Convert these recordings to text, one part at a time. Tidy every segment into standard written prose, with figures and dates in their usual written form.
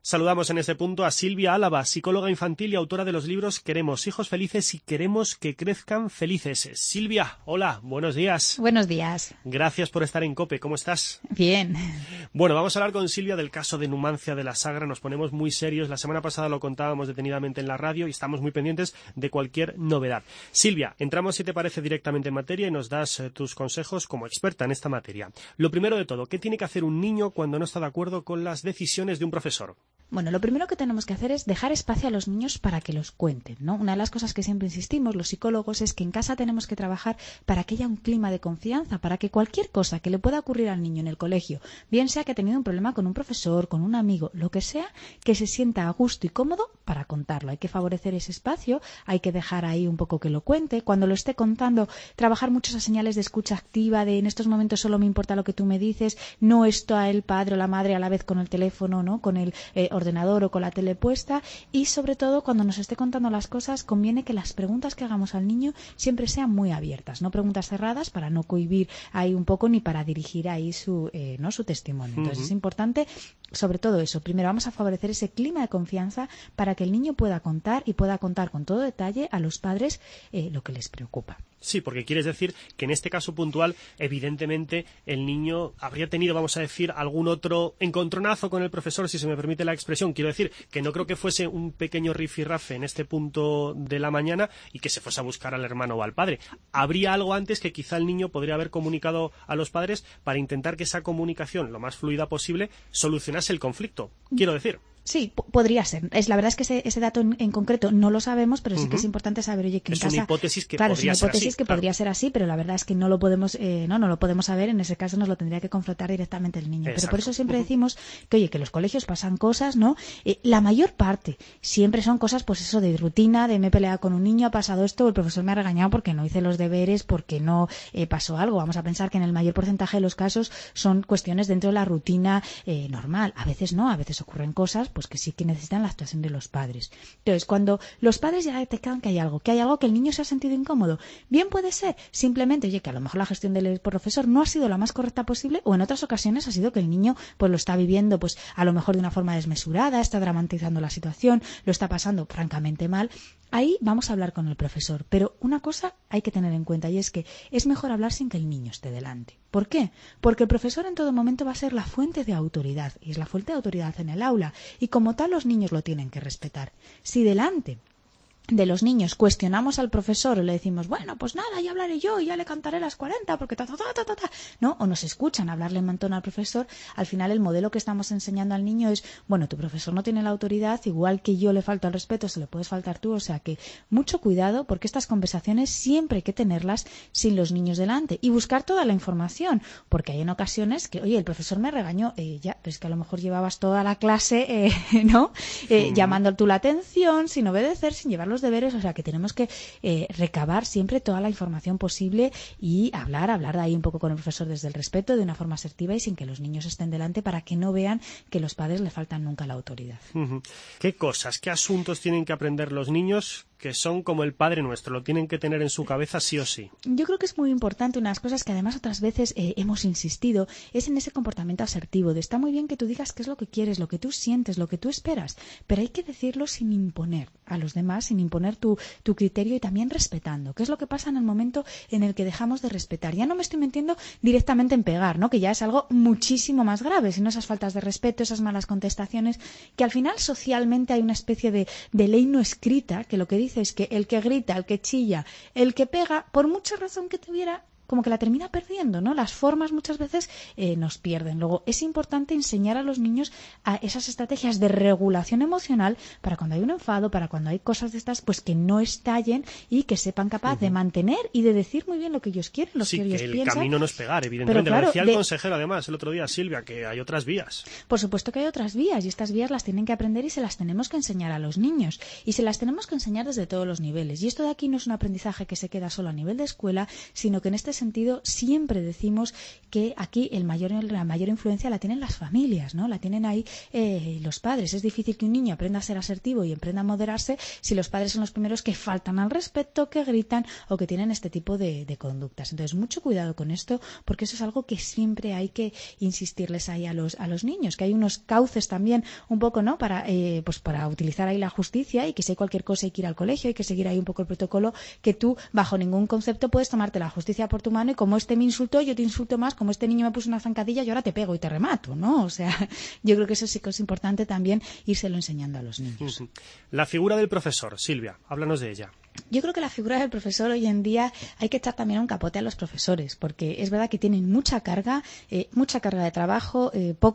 Saludamos en este punto a Silvia Álava, psicóloga infantil y autora de los libros Queremos hijos felices y Queremos que crezcan felices. Silvia, hola, buenos días. Buenos días. Gracias por estar en COPE, ¿cómo estás? Bien. Bueno, vamos a hablar con Silvia del caso de Numancia de la Sagra, nos ponemos muy serios, la semana pasada lo contábamos detenidamente en la radio y estamos muy pendientes de cualquier novedad. Silvia, entramos si te parece directamente en materia y nos das tus consejos como experta en esta materia. Lo primero de todo, ¿qué tiene que hacer un niño cuando no está de acuerdo con las decisiones de un profesor? Bueno, lo primero que tenemos que hacer es dejar espacio a los niños para que los cuenten, ¿no? Una de las cosas que siempre insistimos los psicólogos es que en casa tenemos que trabajar para que haya un clima de confianza, para que cualquier cosa que le pueda ocurrir al niño en el colegio, bien sea que ha tenido un problema con un profesor, con un amigo, lo que sea, que se sienta a gusto y cómodo para contarlo. Hay que favorecer ese espacio, hay que dejar ahí un poco que lo cuente. Cuando lo esté contando, trabajar mucho esas señales de escucha activa, de en estos momentos solo me importa lo que tú me dices, no está el padre o la madre a la vez con el teléfono, ¿no? Con el ordenador o con la tele puesta, y sobre todo cuando nos esté contando las cosas conviene que las preguntas que hagamos al niño siempre sean muy abiertas, no preguntas cerradas para no cohibir ahí un poco ni para dirigir ahí su testimonio. Entonces es importante sobre todo eso. Primero vamos a favorecer ese clima de confianza para que el niño pueda contar y pueda contar con todo detalle a los padres lo que les preocupa. Sí, porque quieres decir que en este caso puntual, evidentemente, el niño habría tenido, vamos a decir, algún otro encontronazo con el profesor, si se me permite la expresión. Quiero decir que no creo que fuese un pequeño rifirrafe en este punto de la mañana y que se fuese a buscar al hermano o al padre. Habría algo antes que quizá el niño podría haber comunicado a los padres para intentar que esa comunicación, lo más fluida posible, solucionase el conflicto. Quiero decir. Sí, podría ser. La verdad es que ese dato en concreto no lo sabemos, pero sí que es importante saber, oye, que en casa... Es una hipótesis que claro, podría ser así. Es una hipótesis que podría ser así, pero la verdad es que no lo podemos no lo podemos saber. En ese caso nos lo tendría que confrontar directamente el niño. Exacto. Pero por eso siempre decimos que, oye, que en los colegios pasan cosas, ¿no? La mayor parte siempre son cosas, pues eso, de rutina, de me he peleado con un niño, ha pasado esto, el profesor me ha regañado porque no hice los deberes, porque no pasó algo. Vamos a pensar que en el mayor porcentaje de los casos son cuestiones dentro de la rutina normal. A veces no, a veces ocurren cosas pues que sí que necesitan la actuación de los padres. Entonces, cuando los padres ya detectan que hay algo que el niño se ha sentido incómodo, bien puede ser simplemente, oye, que a lo mejor la gestión del profesor no ha sido la más correcta posible, o en otras ocasiones ha sido que el niño pues lo está viviendo pues a lo mejor de una forma desmesurada, está dramatizando la situación, lo está pasando francamente mal. Ahí vamos a hablar con el profesor, pero una cosa hay que tener en cuenta y es que es mejor hablar sin que el niño esté delante. ¿Por qué? Porque el profesor en todo momento va a ser la fuente de autoridad y es la fuente de autoridad en el aula y como tal los niños lo tienen que respetar. Si delante de los niños cuestionamos al profesor o le decimos, bueno, pues nada, ya hablaré yo, ya le cantaré las 40 porque ¿no? O nos escuchan hablarle un montón al profesor, al final el modelo que estamos enseñando al niño es, bueno, tu profesor no tiene la autoridad, igual que yo le falto al respeto, se le puedes faltar tú, o sea que mucho cuidado porque estas conversaciones siempre hay que tenerlas sin los niños delante y buscar toda la información, porque hay en ocasiones que, oye, el profesor me regañó, ya, pero es que a lo mejor llevabas toda la clase, ¿no? Llamando tú la atención, sin obedecer, sin llevar los deberes, o sea que tenemos que recabar siempre toda la información posible y hablar ahí un poco con el profesor desde el respeto, de una forma asertiva y sin que los niños estén delante para que no vean que los padres le faltan nunca la autoridad. ¿Qué cosas, qué asuntos tienen que aprender los niños que son como el Padre Nuestro, lo tienen que tener en su cabeza sí o sí? Yo creo que es muy importante, unas cosas que además otras veces hemos insistido, es en ese comportamiento asertivo, de está muy bien que tú digas qué es lo que quieres, lo que tú sientes, lo que tú esperas, pero hay que decirlo sin imponer a los demás, sin imponer tu criterio y también respetando, que es lo que pasa en el momento en el que dejamos de respetar. Ya no me estoy metiendo directamente en pegar, ¿no? Que ya es algo muchísimo más grave, sino esas faltas de respeto, esas malas contestaciones, que al final socialmente hay una especie de ley no escrita que lo que dice es que el que grita, el que chilla, el que pega, por mucha razón que tuviera, como que la termina perdiendo, ¿no? Las formas muchas veces nos pierden. Luego, es importante enseñar a los niños a esas estrategias de regulación emocional para cuando hay un enfado, para cuando hay cosas de estas, pues que no estallen y que sepan capaz de mantener y de decir muy bien lo que ellos quieren, lo que ellos piensan. Sí, que el camino no es pegar, evidentemente. Claro, lo decía el consejero, además, el otro día, Silvia, que hay otras vías. Por supuesto que hay otras vías y estas vías las tienen que aprender y se las tenemos que enseñar a los niños. Y se las tenemos que enseñar desde todos los niveles. Y esto de aquí no es un aprendizaje que se queda solo a nivel de escuela, sino que en este sentido siempre decimos que aquí la mayor influencia la tienen las familias, ¿no? La tienen ahí los padres. Es difícil que un niño aprenda a ser asertivo y aprenda a moderarse si los padres son los primeros que faltan al respeto, que gritan o que tienen este tipo de conductas. Entonces, mucho cuidado con esto, porque eso es algo que siempre hay que insistirles ahí a los niños, que hay unos cauces también un poco, ¿no? Para utilizar ahí la justicia, y que si hay cualquier cosa hay que ir al colegio, hay que seguir ahí un poco el protocolo, que tú bajo ningún concepto puedes tomarte la justicia por tu mano y como este me insultó, yo te insulto más, como este niño me puso una zancadilla, yo ahora te pego y te remato, ¿no? O sea, yo creo que eso sí que es importante también írselo enseñando a los niños. La figura del profesor, Silvia, háblanos de ella. Yo creo que la figura del profesor hoy en día hay que echar también un capote a los profesores, porque es verdad que tienen mucha carga de trabajo,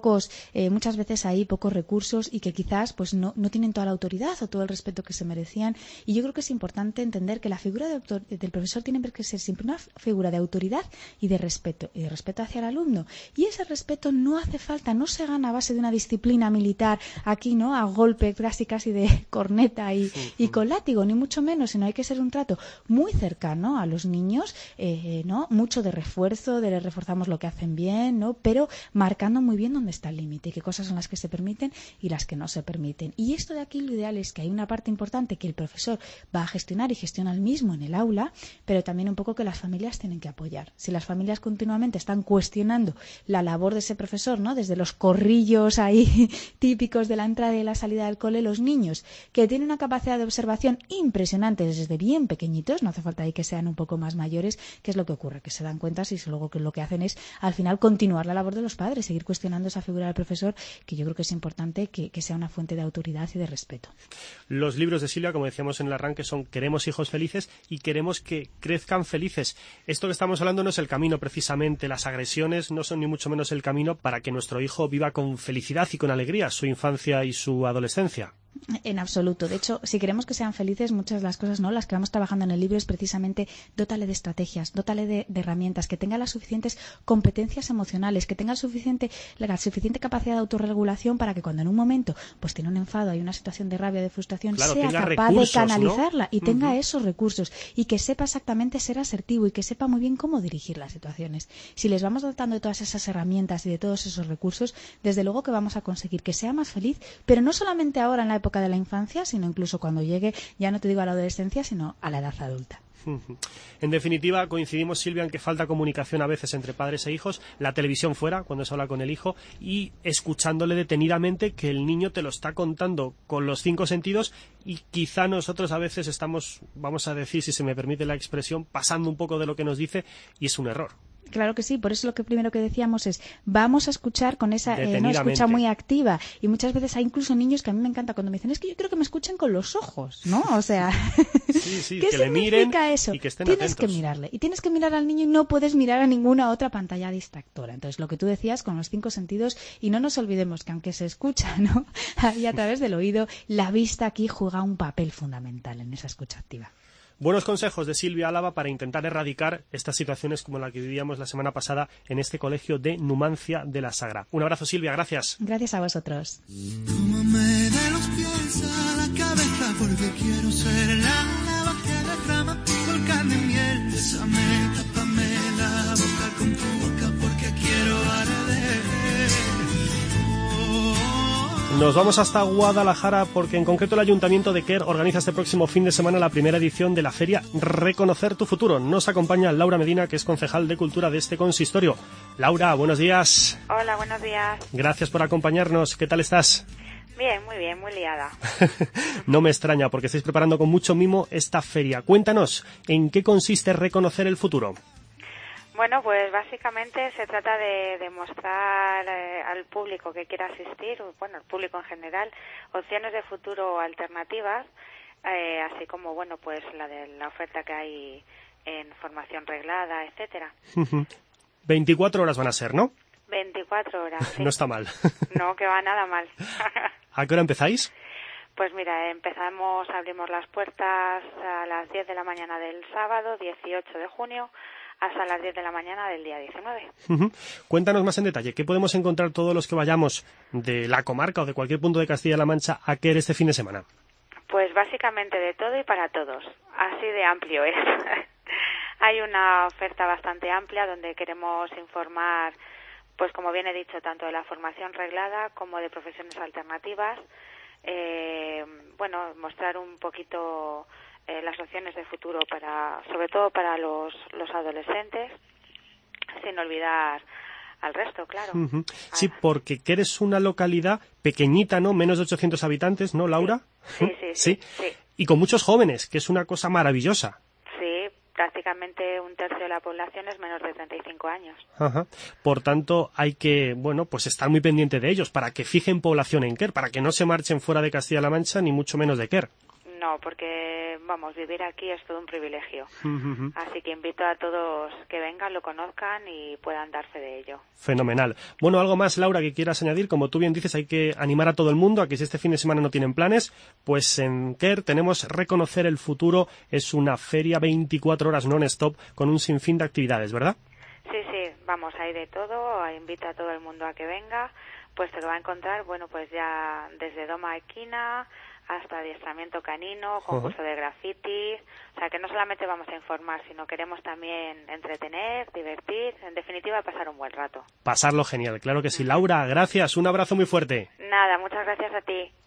muchas veces hay pocos recursos y que quizás pues no tienen toda la autoridad o todo el respeto que se merecían. Y yo creo que es importante entender que la figura del profesor tiene que ser siempre una figura de autoridad y de respeto hacia el alumno. Y ese respeto no hace falta, no se gana a base de una disciplina militar aquí, ¿no? A golpe casi de corneta y con látigo, ni mucho menos, sino hay que ser un trato muy cercano a los niños, ¿no? Mucho de refuerzo, de reforzamos lo que hacen bien, ¿no? Pero marcando muy bien dónde está el límite y qué cosas son las que se permiten y las que no se permiten. Y esto de aquí lo ideal es que hay una parte importante que el profesor va a gestionar y gestiona el mismo en el aula, pero también un poco que las familias tienen que apoyar. Si las familias continuamente están cuestionando la labor de ese profesor, ¿no? Desde los corrillos ahí típicos de la entrada y la salida del cole, los niños que tienen una capacidad de observación impresionante desde bien pequeñitos, no hace falta ahí que sean un poco más mayores, ¿qué es lo que ocurre? Que se dan cuenta si luego que lo que hacen es al final continuar la labor de los padres, seguir cuestionando esa figura del profesor, que yo creo que es importante que sea una fuente de autoridad y de respeto. Los libros de Silvia, como decíamos en el arranque, son Queremos hijos felices y queremos que crezcan felices. Esto que estamos hablando no es el camino precisamente, las agresiones no son ni mucho menos el camino para que nuestro hijo viva con felicidad y con alegría su infancia y su adolescencia. En absoluto. De hecho, si queremos que sean felices, muchas de las cosas, ¿no? Las que vamos trabajando en el libro es precisamente dótale de estrategias, dótale de herramientas, que tenga las suficientes competencias emocionales, que tenga la suficiente capacidad de autorregulación para que cuando en un momento pues tiene un enfado, hay una situación de rabia, de frustración, claro, sea capaz recursos, de canalizarla, ¿no? Y tenga Uh-huh. esos recursos y que sepa exactamente ser asertivo y que sepa muy bien cómo dirigir las situaciones. Si les vamos dotando de todas esas herramientas y de todos esos recursos, desde luego que vamos a conseguir que sea más feliz, pero no solamente ahora en la época de la infancia, sino incluso cuando llegue, ya no te digo a la adolescencia, sino a la edad adulta. En definitiva, coincidimos, Silvia, en que falta comunicación a veces entre padres e hijos, la televisión fuera cuando se habla con el hijo y escuchándole detenidamente que el niño te lo está contando con los 5 sentidos y quizá nosotros a veces estamos, vamos a decir, si se me permite la expresión, pasando un poco de lo que nos dice y es un error. Claro que sí, por eso lo que primero que decíamos es vamos a escuchar con esa no escucha muy activa, y muchas veces hay incluso niños que a mí me encanta cuando me dicen es que yo quiero que me escuchen con los ojos, ¿no? O sea, sí, ¿qué que le miren eso? Y que estén tienes atentos. Que mirarle y tienes que mirar al niño y no puedes mirar a ninguna otra pantalla distractora. Entonces lo que tú decías con los 5 sentidos, y no nos olvidemos que aunque se escucha, ¿no? Ahí a través del oído, la vista aquí juega un papel fundamental en esa escucha activa. Buenos consejos de Silvia Álava para intentar erradicar estas situaciones como la que vivíamos la semana pasada en este colegio de Numancia de la Sagra. Un abrazo, Silvia, gracias. Gracias a vosotros. Tómame de los pies a la cabeza porque quiero ser la lava que derrama con carne y miel. Bésame, tápame la boca con tu boca porque quiero arder. Nos vamos hasta Guadalajara porque en concreto el Ayuntamiento de Quer organiza este próximo fin de semana la primera edición de la feria Reconocer tu futuro. Nos acompaña Laura Medina, que es concejal de Cultura de este consistorio. Laura, buenos días. Hola, buenos días. Gracias por acompañarnos. ¿Qué tal estás? Bien, muy liada. No me extraña porque estáis preparando con mucho mimo esta feria. Cuéntanos, ¿en qué consiste Reconocer el futuro? Bueno, pues básicamente se trata de demostrar al público que quiera asistir, bueno, al público en general, opciones de futuro alternativas, así como, bueno, pues la oferta que hay en formación reglada, etcétera. 24 horas van a ser, ¿no? 24 horas, sí. No está mal. No, que va nada mal. ¿A qué hora empezáis? Pues mira, abrimos las puertas a las 10 de la mañana del sábado, 18 de junio, hasta las 10 de la mañana del día 19. Cuéntanos más en detalle, ¿qué podemos encontrar todos los que vayamos de la comarca o de cualquier punto de Castilla-La Mancha a Quer este fin de semana? Pues básicamente de todo y para todos, así de amplio es. Hay una oferta bastante amplia donde queremos informar, pues como bien he dicho, tanto de la formación reglada como de profesiones alternativas. Mostrar un poquito las opciones de futuro sobre todo para los adolescentes, sin olvidar al resto, claro. Uh-huh. Sí, porque Quer es una localidad pequeñita, ¿no? Menos de 800 habitantes, ¿no, Laura? Sí. Y con muchos jóvenes, que es una cosa maravillosa. Sí, prácticamente un tercio de la población es menor de 35 años. Ajá. Por tanto, hay que, pues estar muy pendiente de ellos para que fijen población en Quer, para que no se marchen fuera de Castilla-La Mancha, ni mucho menos de Quer. No, porque, vivir aquí es todo un privilegio. Uh-huh. Así que invito a todos que vengan, lo conozcan y puedan dar fe de ello. Fenomenal. Bueno, algo más, Laura, que quieras añadir. Como tú bien dices, hay que animar a todo el mundo a que si este fin de semana no tienen planes, pues en Quer tenemos Reconocer el Futuro. Es una feria 24 horas non-stop con un sinfín de actividades, ¿verdad? Sí, hay de todo. Invito a todo el mundo a que venga. Pues se lo va a encontrar, pues ya desde doma equina hasta adiestramiento canino, concurso de graffiti. O sea, que no solamente vamos a informar, sino queremos también entretener, divertir, en definitiva, pasar un buen rato. Pasarlo genial, claro que sí. Laura, gracias, un abrazo muy fuerte. Nada, muchas gracias a ti.